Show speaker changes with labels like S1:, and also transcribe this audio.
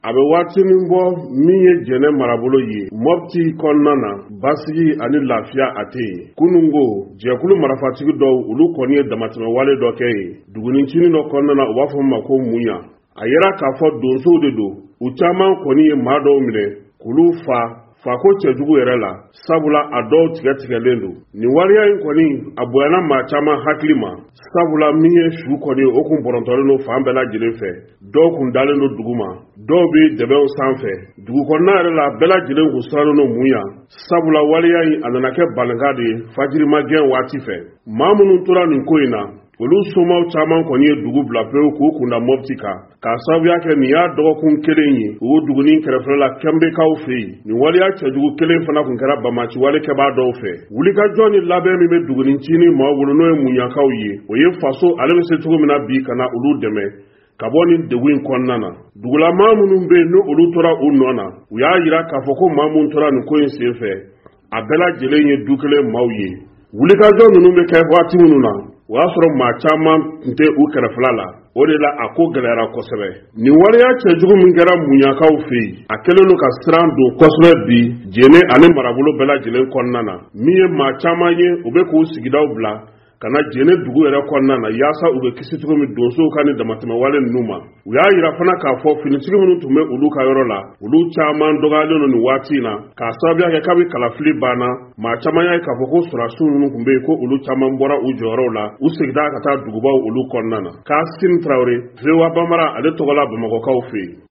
S1: a bɛ waatinin bɔ min ye jɛnɛ marabolo ye Mopti kɔnɔna na basigi ani lafiya a tɛ yen. Kunun ko jɛkulu marafatigi dɔw olu kɔni ye damatɛmɛ wale dɔ kɛ yen. Dugunicinin dɔ kɔnɔna na u b'a fɔ ma ko munya. A yera k'a fɔ donsow de don. U caman kɔni ye maa dɔw minɛ k'olu fako cɛjugu yɛrɛ la, sabula a dɔw tigɛlen don. Nin wariya in kɔni a bonyana maa caman hakili ma, sabula min ye su kɔni o kun bɔrɔntɔlen don fan bɛɛ lajɛlen fɛ. Dɔw kun dalen don dugu ma, dɔw bɛ dɛbɛw sanfɛ. Dugu kɔnɔna yɛrɛ la bɛɛ lajɛlen kun sirannen don mun ya, sabula wariya in a nana kɛ balinka de ye fajirimagɛn waati fɛ. Maa minnu tora nin ko in na, olu somaw caman kɔni ye dugu bila pewu k'u kunda Mopti kan. K'a sababuya kɛ nin y'a dɔgɔkun kelen ye o dugunin kɛrɛfɛla Kɛnbekaw fɛ yen. Nin waliya cɛjugu kelen fana kun kɛra Bamaci walikɛbaa dɔw fɛ. Wulikajɔ ni labɛn min bɛ dugunicinin maaw bolo n'o ye muɲakaw ye, o ye faso ale bɛ se cogo min na bi kana olu dɛmɛ ka bɔ nin degun in kɔnɔna na. Dugulamaa minnu bɛ yen n'o olu tora u nɔ na, u y'a yira k'a fɔ ko maa minnu tora nin ko in senfɛ a bɛɛ lajɛlen ye du kelen maaw ye. Wulikajɔ ninnu bɛ kɛ waati minnu na, o y'a sɔrɔ maa caman tun tɛ u kɛrɛfɛla la. O de la a ko gɛlɛyara kosɛbɛ. Nin waleya cɛjugu min kɛra muɲakaw fɛ yen, a kɛlen don ka siran don kosɛbɛ bi jɛnɛ ani marabolo bɛɛ lajɛlen kɔnɔna na. Min ye maa caman ye u bɛ k'u sigidaw bila ka na jɛnɛ dugu yɛrɛ kɔnɔna na yaasa u bɛ kisi cogo min donsow ka ni damatɛmɛ wale ninnu ma. U y'a yira fana k'a fɔ finitigi minnu tun bɛ olu ka yɔrɔ la, olu caman dɔgɔyalen don nin waati in na, k'a sababuya kɛ kabi kalafili banna. Maa caman y'a ye k'a fɔ ko surasiw minnu tun bɛ yen ko olu caman bɔra u jɔyɔrɔw la, u seginna ka taa dugubaw olu kɔnɔna na. Kassim Traoré, VOA Bambara, ale tɔgɔla Bamakɔkaw fɛ yen.